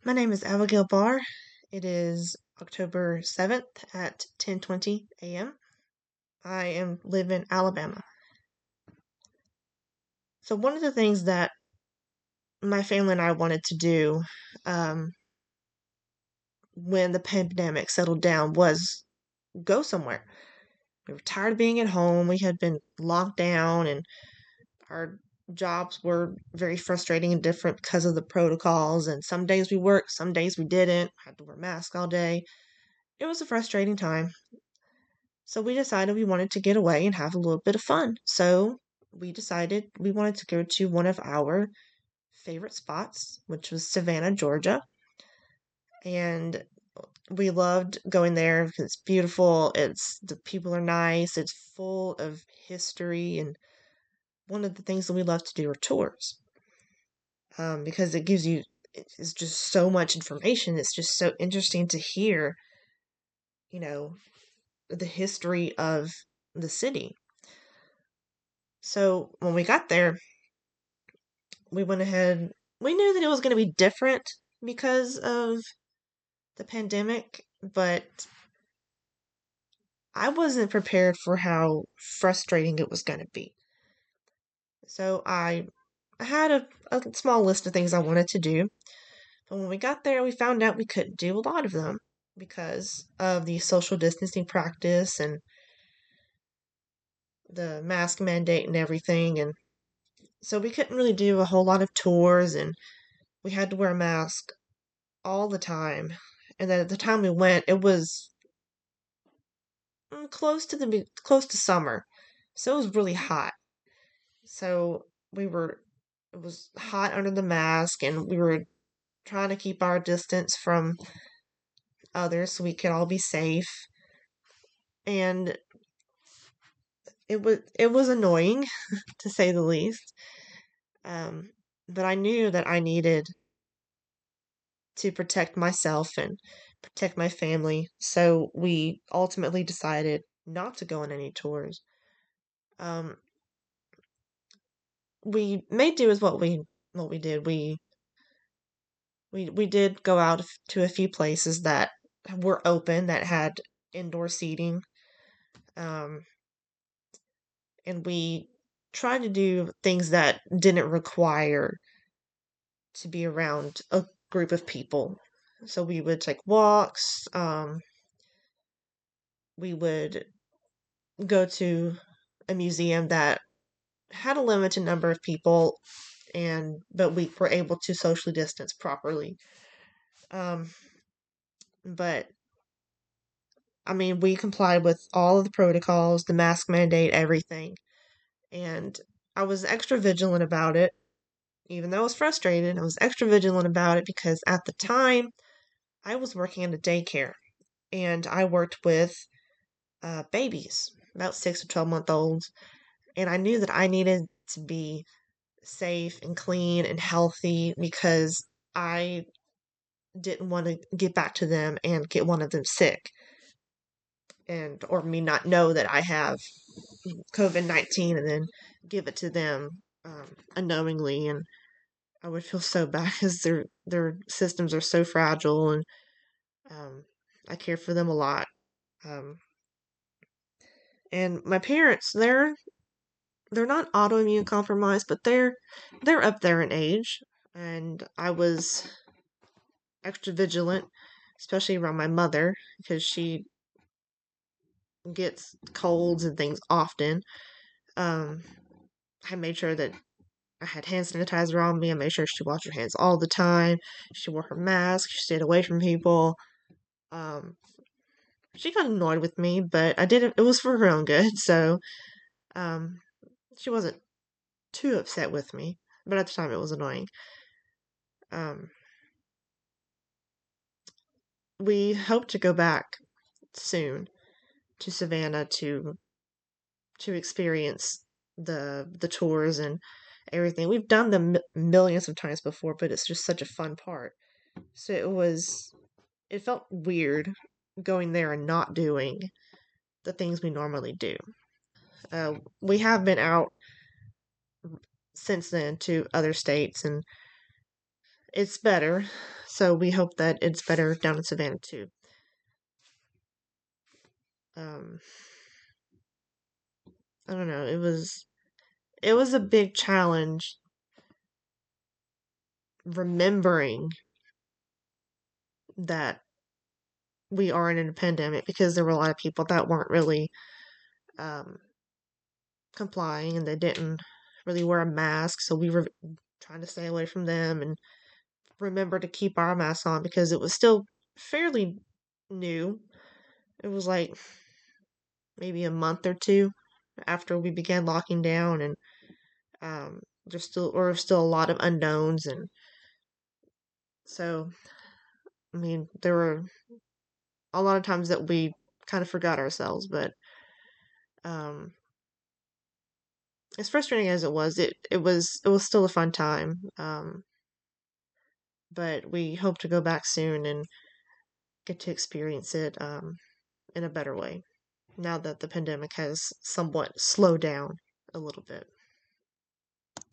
My name is Abigail Barr. It is October 7th at 10:20 a.m. Live in Alabama. So one of the things that my family and I wanted to do um, when the pandemic settled down was go somewhere. We were tired of being at home. We had been locked down and our jobs were very frustrating and different because of the protocols. And some days we worked, some days we didn't. Had to wear masks all day. It was a frustrating time. So we decided we wanted to get away and have a little bit of fun. So we decided we wanted to go to one of our favorite spots, which was Savannah, Georgia. And we loved going there because it's beautiful. The people are nice. It's full of history. And one of the things that we love to do are tours because it's just so much information. It's just so interesting to hear, you know, the history of the city. So when we got there, we went ahead. We knew that it was going to be different because of the pandemic, but I wasn't prepared for how frustrating it was going to be. So I had a small list of things I wanted to do. But when we got there, we found out we couldn't do a lot of them because of the social distancing practice and the mask mandate and everything. And so we couldn't really do a whole lot of tours, and we had to wear a mask all the time. And then at the time we went, it was close to summer, so it was really hot. So we were it was hot under the mask, and we were trying to keep our distance from others so we could all be safe. And it was annoying to say the least. Um, but I knew that I needed to protect myself and protect my family, so we ultimately decided not to go on any tours. Um, we made do with what we did. We did go out to a few places that were open that had indoor seating, um, and we tried to do things that didn't require to be around a group of people. So we would take walks. We would go to a museum that had a limited number of people, and but we were able to socially distance properly. Um, but I mean, we complied with all of the protocols, the mask mandate, everything. And I was extra vigilant about it. Even though I was frustrated, I was extra vigilant about it because at the time I was working in a daycare and I worked with babies, about 6 to 12 month olds. And I knew that I needed to be safe and clean and healthy because I didn't want to get back to them and get one of them sick and or me not know that I have COVID-19 and then give it to them unknowingly, and I would feel so bad because their systems are so fragile, and um, I care for them a lot. Um, and my parents, they're not autoimmune compromised, but they're up there in age, and I was extra vigilant, especially around my mother because she gets colds and things often. Um, I made sure that I had hand sanitizer on me. I made sure she washed her hands all the time. She wore her mask. She stayed away from people. Um, she got annoyed with me, but I did it. It was for her own good, so um, she wasn't too upset with me. But at the time, it was annoying. Um, we hope to go back soon to Savannah to experience the tours and everything. We've done them millions of times before, but it's just such a fun part. So it felt weird going there and not doing the things we normally do. We have been out since then to other states, and it's better. So we hope that it's better down in Savannah too. I don't know. It was a big challenge remembering that we are in a pandemic because there were a lot of people that weren't really um, complying and they didn't really wear a mask. So we were trying to stay away from them and remember to keep our masks on because it was still fairly new. It was like maybe a month or two after we began locking down, and there's still a lot of unknowns, and so I mean there were a lot of times that we kind of forgot ourselves, but um, as frustrating as it was still a fun time. But we hope to go back soon and get to experience it in a better way now that the pandemic has somewhat slowed down a little bit.